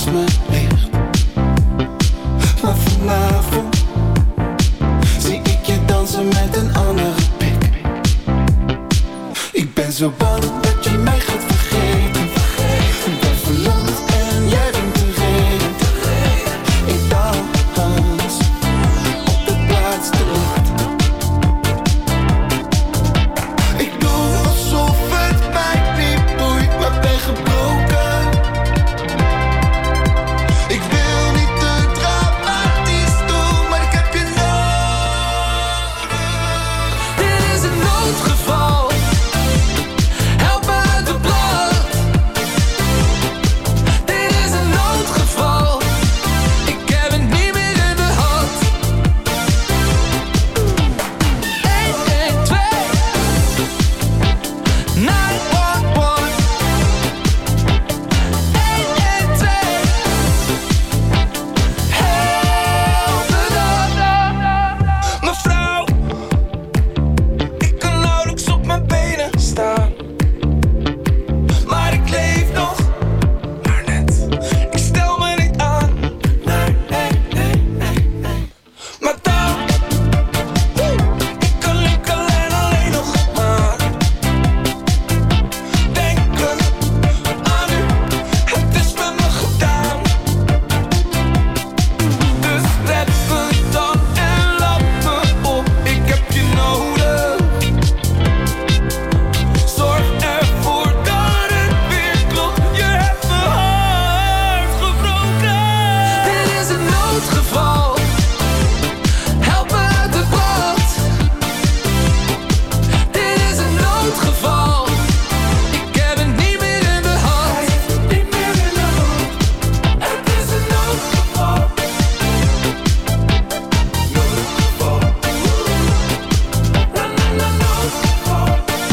R: naast me ligt. Maar vanavond zie ik je dansen met een andere pik. Ik ben zo bang dat je mij gaat vergeten. Ik ben verlamd en jij bent de reden. Ik dans op de plaats te laat. Ik doe alsof het mij niet boeit, maar ben gebroken. Ik wil niet te dramatisch doen, maar ik heb je nodig.
E: Dit is een noodgeval. Help me uit de brand. Dit is een noodgeval. Ik heb het niet meer in de hand. 112 911 112 Help me dan. Mevrouw, ik kan nauwelijks op mijn benen staan. Maar ik leef nog, maar net. Ik stel me niet aan. Nee, nee, nee, nee, nee. Maar dan, ik kan enkel en alleen nog maar denken aan u. Het is met me gedaan. Dus red me dan en laat me op. Ik heb je nodig. Zorg ervoor dat het weer klopt. Je hebt mijn hart gebroken. Dit is een noodgeval. Help me uit de brand. Dit is een noodgeval. Ik heb het niet meer in de hand. Niet meer in de hand. Het is een noodgeval. Noodgeval. Na na na noodgeval.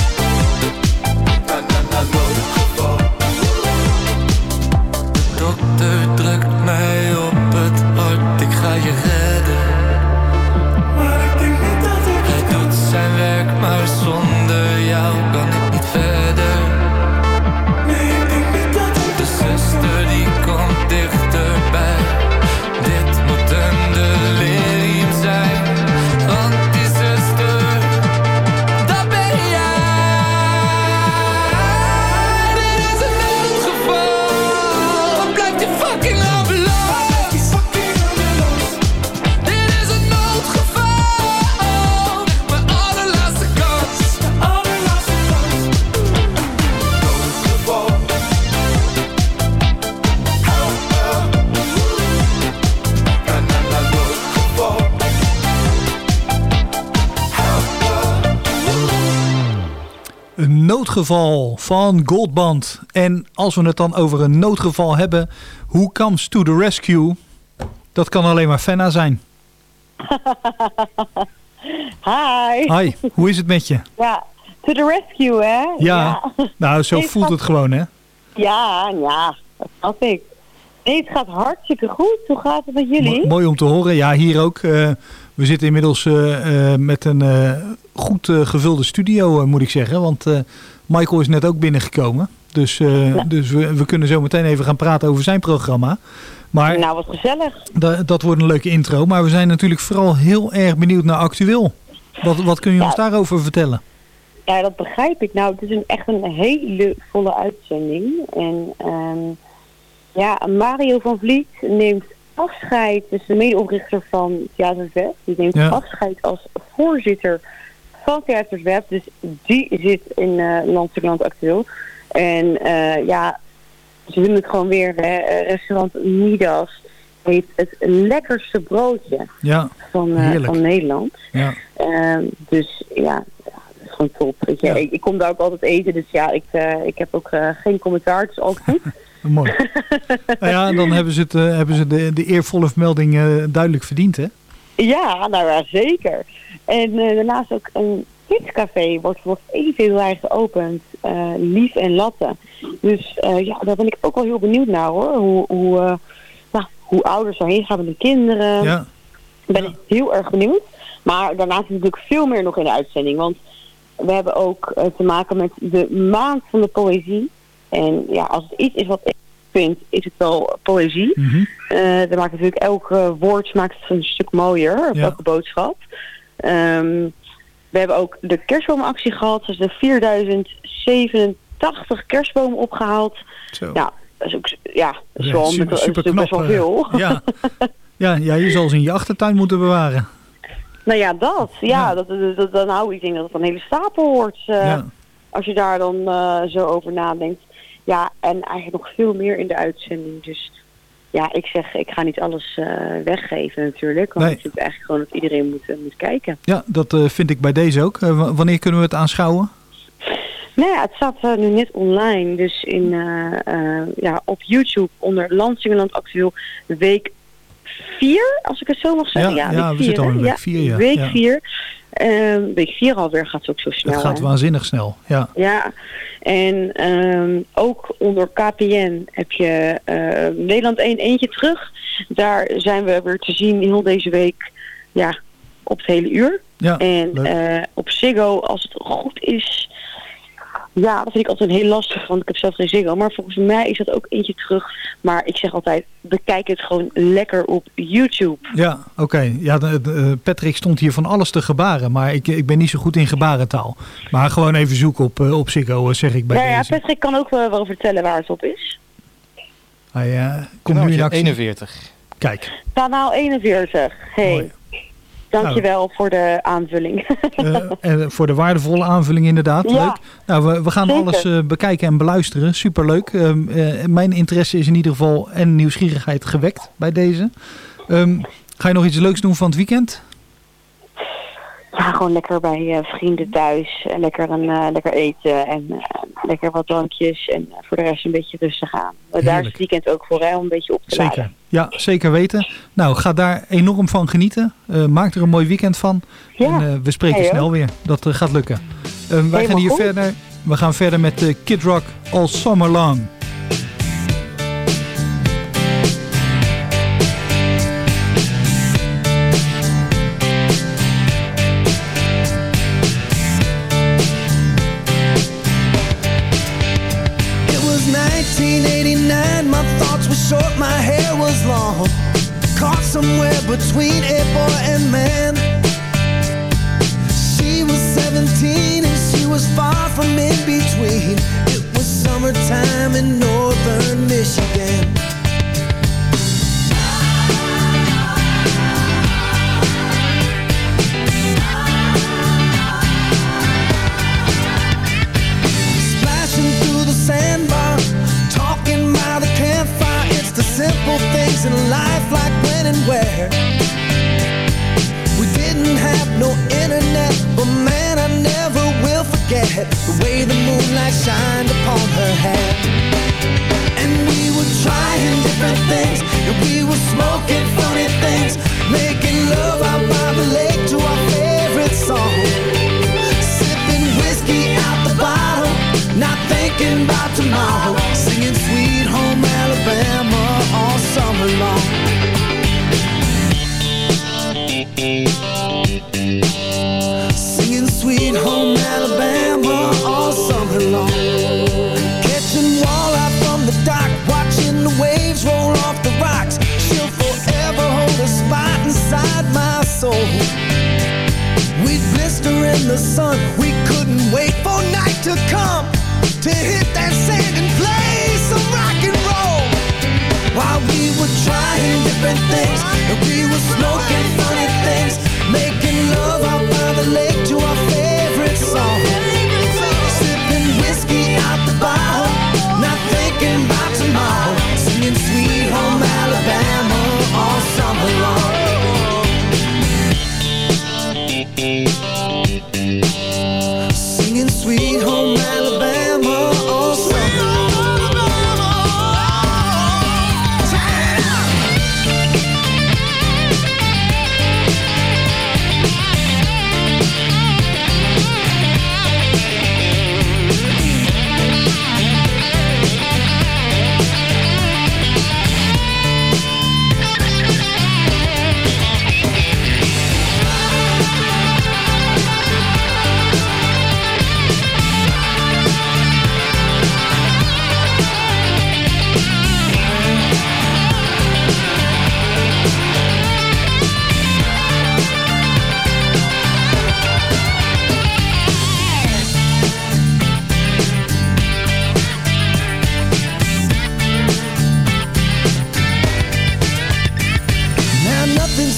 E: Na na na noodgeval. De dokter drukt mij op het hart. Ik ga je redden. Maar ik denk niet dat ik. Hij doet zijn werk, maar zonder jou kan ik niet verder. Nee, ik denk niet dat ik. De zuster die komt dichterbij. Dit moet een delirium zijn. Want die zuster, dat ben jij. Dit is een noodgeval. Wat blijft die fucking ambulance? Dit is een noodgeval. Mijn allerlaatste kans. Allerlaatste kans. Noodgeval. Help me. Na na na noodgeval. Help me.
F: Een noodgeval van Goldband. En als we het dan over een noodgeval hebben, who comes to the rescue? Dat kan alleen maar Fenna zijn.
S: Hi.
F: Hi, hoe is het met je?
S: Ja, to the rescue, hè?
F: Ja, nou zo
S: Nee,
F: voelt
S: schat.
F: het gewoon, hè?
S: Ja, dat snap ik. Nee, het gaat hartstikke goed. Hoe gaat het met jullie?
F: Mooi om te horen. Ja, hier ook. We zitten inmiddels met een goed gevulde studio, moet ik zeggen. Want Michael is net ook binnengekomen. Dus we kunnen zo meteen even gaan praten over zijn programma. Maar
S: Nou, wat gezellig.
F: dat wordt een leuke intro. Maar we zijn natuurlijk vooral heel erg benieuwd naar actueel. Wat kun je ons daarover vertellen?
S: Ja, dat begrijp ik. Nou, het is echt een hele volle uitzending. En ja, Mario van Vliet neemt afscheid. Dus de medeoprichter van Theaters Web. Die neemt afscheid als voorzitter van Theaters Web. Dus die zit in Land Actueel. En ja, ze doen het gewoon weer. Restaurant Midas heeft het lekkerste broodje van Nederland.
F: Ja.
S: Dus ja, dat is gewoon top. Weet je. Ik kom daar ook altijd eten. Dus ja, ik heb ook geen commentaar. Het is ook goed.
F: Mooi. Nou ja, dan hebben ze de eervolle vermelding duidelijk verdiend, hè?
S: Ja, nou ja, zeker. En daarnaast ook een kidscafé wordt even heel erg geopend. Lief en Latte. Dus ja, daar ben ik ook wel heel benieuwd naar, hoor. Hoe ouders daarheen gaan met de kinderen.
F: Ja.
S: Ben ik heel erg benieuwd. Maar daarnaast is natuurlijk veel meer nog in de uitzending. Want we hebben ook te maken met de maand van de poëzie. En ja, als het iets is wat ik vind, is het wel poëzie. Dat maakt natuurlijk elk woord maakt het een stuk mooier, of elke boodschap. We hebben ook de kerstboomactie gehad. Dus de 4087 kerstbomen opgehaald.
F: Zo.
S: Ja, dat is ook dat is wel
F: super
S: best wel veel.
F: Ja, je zal ze in je achtertuin moeten bewaren.
S: Nou ja, dan hou ik denk dat het een hele stapel wordt. Als je daar dan zo over nadenkt. Ja, en eigenlijk nog veel meer in de uitzending. Dus ja, ik zeg, ik ga niet alles weggeven natuurlijk. Want ik vind eigenlijk gewoon dat iedereen moet kijken. Ja, dat vind ik bij deze ook. Wanneer kunnen we het aanschouwen? Nou ja, het staat nu net online. Dus op YouTube onder Lansingerland Actueel week 4, als ik het zo mag zeggen.
F: Ja, we zitten al in week 4.
S: Week 4. Week 4 alweer gaat het ook zo snel.
F: Het gaat waanzinnig snel, ja. Ja,
S: en ook onder KPN heb je Nederland 1 eentje terug. Daar zijn we weer te zien heel deze week op het hele uur. Ja, en op Ziggo, als het goed is... Ja, dat vind ik altijd heel lastig, want ik heb zelf geen Ziggo. Maar volgens mij is dat ook eentje terug. Maar ik zeg altijd, bekijk het gewoon lekker op YouTube. Ja, oké. Ja, Patrick stond hier van alles te gebaren. Maar ik ben niet zo goed in gebarentaal. Maar gewoon even zoeken op Ziggo, zeg ik bij deze. Ja, Patrick kan ook wel vertellen waar het op is. Hij komt nu in actie.
T: 41.
S: Kijk. Kanaal 41. Hey. Mooi. Dankjewel voor de aanvulling. En voor de waardevolle aanvulling inderdaad. Ja, leuk. Nou, we gaan alles bekijken en beluisteren. Superleuk. Mijn interesse is in ieder geval en nieuwsgierigheid gewekt bij deze. Ga je nog iets leuks doen van het weekend? Ja, gewoon lekker bij vrienden thuis. En lekker eten en lekker wat drankjes. En voor de rest een beetje rustig aan. Daar is het weekend ook voor, om een beetje op te laden. Zeker. Ja, zeker weten. Nou, ga daar enorm van genieten. Maak er een mooi weekend van. Ja. En we spreken snel weer. Dat gaat lukken. Wij gaan hier verder. We gaan verder met Kid Rock All Summer Long.
R: Short, my hair was long, caught somewhere between a boy and man. She was 17 and she was far from in between. It was summertime in northern Michigan. Splashing through the sandbar, talking by the campfire. The simple things in life, like when and where. We didn't have no internet, but man, I never will forget the way the moonlight shined upon her hair. And we were trying different things, and we were smoking funny things, making love out by the lake to our favorite song, sipping whiskey out the bottle, not thinking about tomorrow, singing Sweet Home Alabama all summer long. Singing Sweet Home Alabama all summer long. Catching walleye from the dock, watching the waves roll off the rocks. She'll forever hold a spot inside my soul. We'd blister in the sun, we couldn't wait for night to come to hit that sand and play some rock and roll. While we were trying different things, and we were smoking funny things, making love out by the lake to our favorite song, sipping whiskey out the bottle, not thinking about tomorrow, singing Sweet Home Alabama all summer long. Singing Sweet Home Alabama all summer long.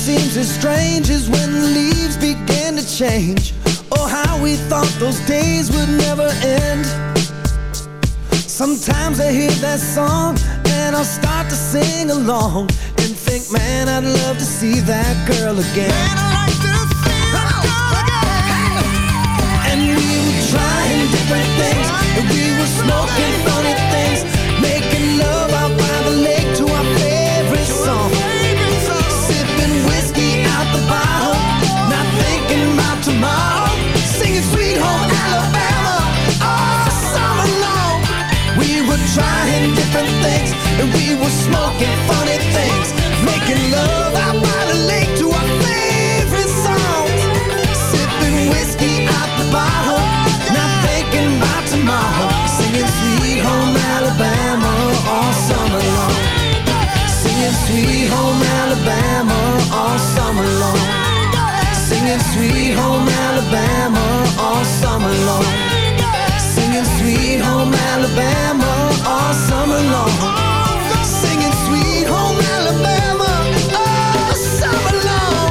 L: seems as strange as when the leaves begin to change. Oh, how we thought those days would never end. Sometimes I hear that song and I'll start to sing along and think, man, I'd love to see that girl again. Man, I'd like to see that girl again. And we were trying different things, and we were smoking funny things, making love out by the lake to our favorite song. Sipping whiskey out the bottle, not thinking about tomorrow. Singing Sweet Home Alabama all summer long. We were trying different things, and we were smoking funny things, making love out by the lake to our favorite songs. Sipping whiskey out the bottle, not thinking about tomorrow. Singing Sweet Home Alabama all summer long. Singing Sweet Home Alabama all summer long. Singing Sweet Home Alabama all summer long. Singing Sweet Home Alabama all summer long. Singing Sweet Home Alabama all summer long.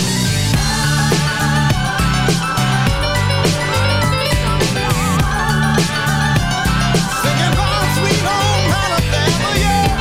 L: Singing about Sweet Home Alabama, yeah.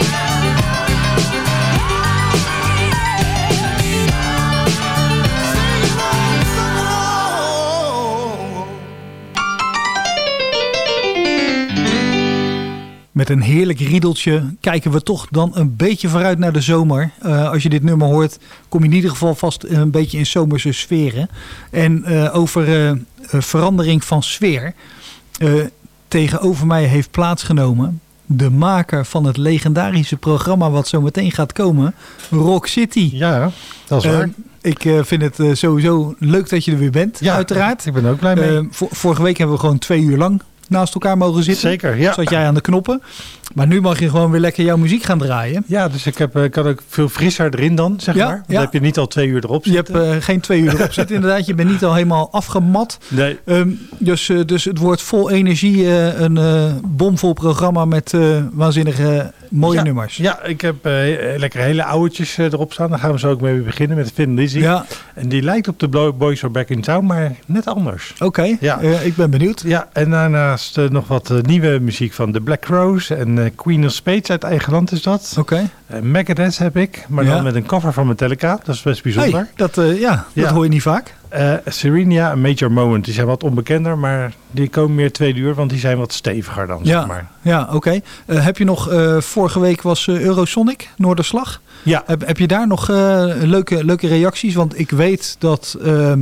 F: Met een heerlijk riedeltje kijken we toch dan een beetje vooruit naar de zomer. Als je dit nummer hoort, kom je in ieder geval vast een beetje in zomerse sferen. En over verandering van sfeer. Tegenover mij heeft plaatsgenomen de maker van het legendarische programma wat zo meteen gaat komen, Rock City.
T: Ja, dat is waar.
F: Ik vind het sowieso leuk dat je er weer bent, ja, uiteraard.
T: Ik ben er ook blij mee.
F: Vorige week hebben we gewoon 2 uur lang naast elkaar mogen zitten.
T: Zeker, ja.
F: Zat jij aan de knoppen. Maar nu mag je gewoon weer lekker jouw muziek gaan draaien.
T: Ja, dus ik kan ook veel frisser erin dan, zeg maar. Want dan heb je niet al 2 uur erop zitten.
F: Je hebt geen 2 uur erop zitten, inderdaad. Je bent niet al helemaal afgemat.
T: Nee.
F: Dus het wordt vol energie. Een bomvol programma met waanzinnige mooie nummers.
T: Ja, ik heb lekker hele ouwtjes erop staan. Daar gaan we zo ook mee beginnen met Thin Lizzy. Ja. En die lijkt op de Boys Are Back in Town, maar net anders.
F: Oké, ja. Ik ben benieuwd.
T: Ja, en daarnaast nog wat nieuwe muziek van The Black Crowes en Queen of Spades uit eigen land is dat.
F: Oké.
T: Megadeth heb ik, maar dan met een cover van Metallica. Dat is best bijzonder.
F: Hey, dat hoor je niet vaak.
T: Serenia en Major Moment, die zijn wat onbekender, maar die komen meer 2 uur, want die zijn wat steviger dan, zeg maar.
F: Ja, oké. Heb je nog, vorige week was Eurosonic, Noorderslag.
T: Ja.
F: Heb je daar nog leuke reacties? Want ik weet dat,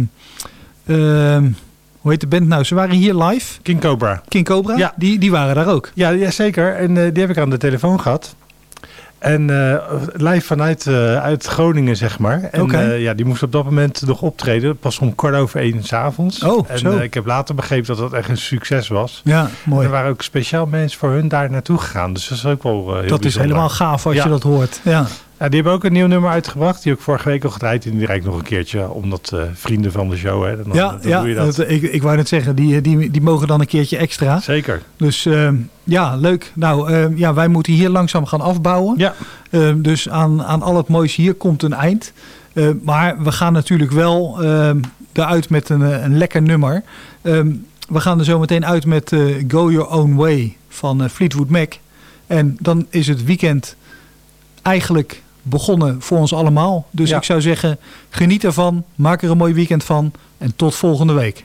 F: hoe heet de band nou? Ze waren hier live.
T: King Cobra.
F: King Cobra,
T: ja.
F: Die waren daar ook.
T: Ja, zeker. En die heb ik aan de telefoon gehad. En live vanuit uit Groningen, zeg maar. En die moest op dat moment nog optreden. Pas om 1:15 s'avonds.
F: Oh,
T: en
F: zo.
T: Ik heb later begrepen dat dat echt een succes was.
F: Ja, mooi.
T: En er waren ook speciaal mensen voor hun daar naartoe gegaan. Dus dat is ook wel heel
F: dat
T: bijzonder.
F: is helemaal gaaf als je dat hoort. Ja.
T: Ja, die hebben ook een nieuw nummer uitgebracht. Die heb ik vorige week al gedraaid. En die rijd ik nog een keertje. Omdat vrienden van de show. Hè, dan doe je dat.
F: Ik wou net zeggen. Die mogen dan een keertje extra.
T: Zeker.
F: Dus leuk. Nou, wij moeten hier langzaam gaan afbouwen.
T: Ja.
F: Dus aan al het moois hier komt een eind. Maar we gaan natuurlijk wel eruit met een lekker nummer. We gaan er zo meteen uit met Go Your Own Way van Fleetwood Mac. En dan is het weekend eigenlijk begonnen voor ons allemaal. Dus ik zou zeggen, geniet ervan. Maak er een mooi weekend van. En tot volgende week.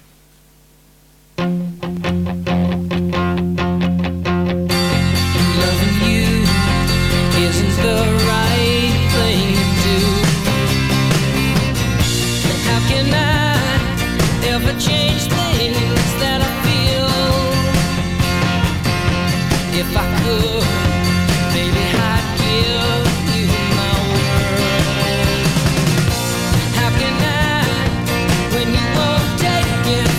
H: If I could, baby, I'd give you my world. How can I, when you won't take it?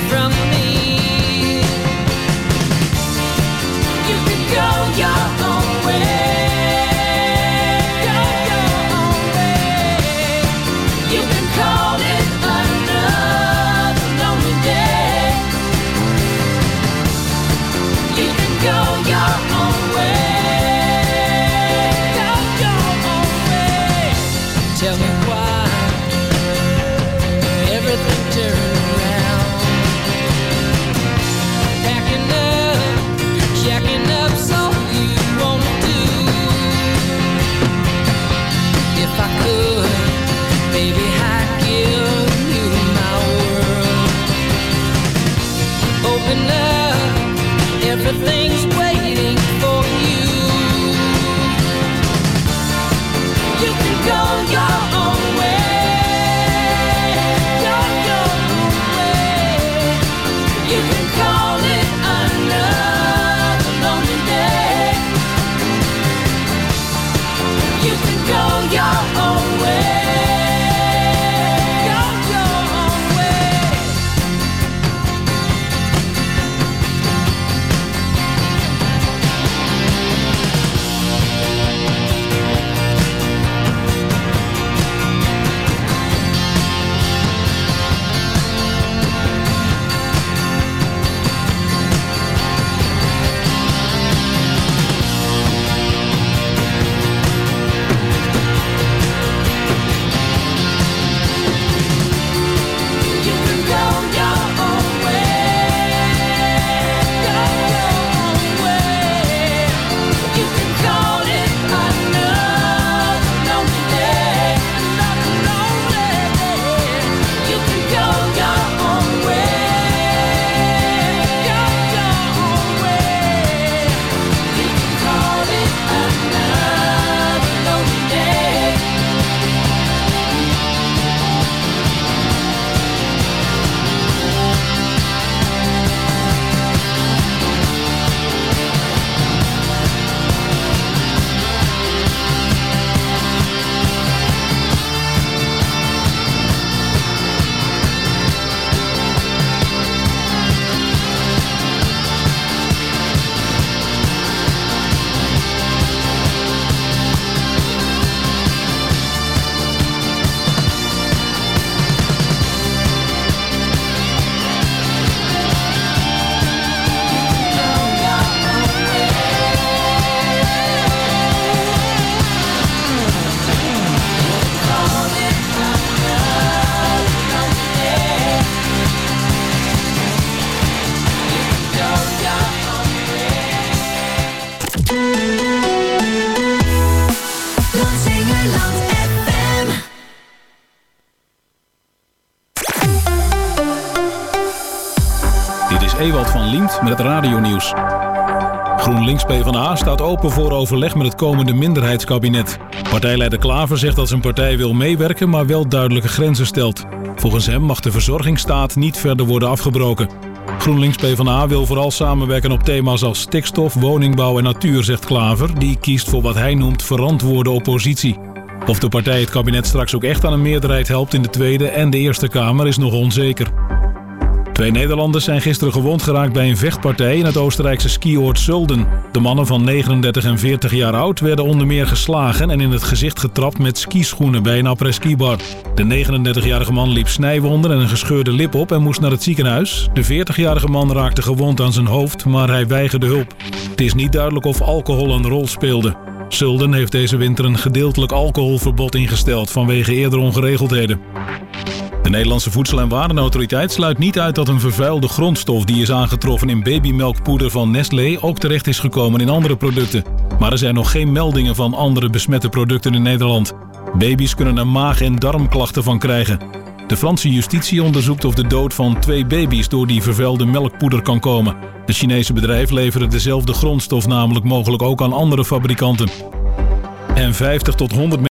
A: Ewald van Liemt met het radionieuws. GroenLinks PvdA staat open voor overleg met het komende minderheidskabinet. Partijleider Klaver zegt dat zijn partij wil meewerken, maar wel duidelijke grenzen stelt. Volgens hem mag de verzorgingsstaat niet verder worden afgebroken. GroenLinks PvdA wil vooral samenwerken op thema's als stikstof, woningbouw en natuur, zegt Klaver. Die kiest voor wat hij noemt verantwoorde oppositie. Of de partij het kabinet straks ook echt aan een meerderheid helpt in de Tweede en de Eerste Kamer is nog onzeker. 2 Nederlanders zijn gisteren gewond geraakt bij een vechtpartij in het Oostenrijkse skioord Sölden. De mannen van 39 en 40 jaar oud werden onder meer geslagen en in het gezicht getrapt met skischoenen bij een après-ski-bar. De 39-jarige man liep snijwonden en een gescheurde lip op en moest naar het ziekenhuis. De 40-jarige man raakte gewond aan zijn hoofd, maar hij weigerde hulp. Het is niet duidelijk of alcohol een rol speelde. Sölden heeft deze winter een gedeeltelijk alcoholverbod ingesteld vanwege eerdere ongeregeldheden. De Nederlandse Voedsel- en Warenautoriteit sluit niet uit dat een vervuilde grondstof die is aangetroffen in babymelkpoeder van Nestlé ook terecht is gekomen in andere producten. Maar er zijn nog geen meldingen van andere besmette producten in Nederland. Baby's kunnen er maag- en darmklachten van krijgen. De Franse justitie onderzoekt of de dood van 2 baby's door die vervuilde melkpoeder kan komen. Het Chinese bedrijf leverde dezelfde grondstof namelijk mogelijk ook aan andere fabrikanten. En 50 tot 100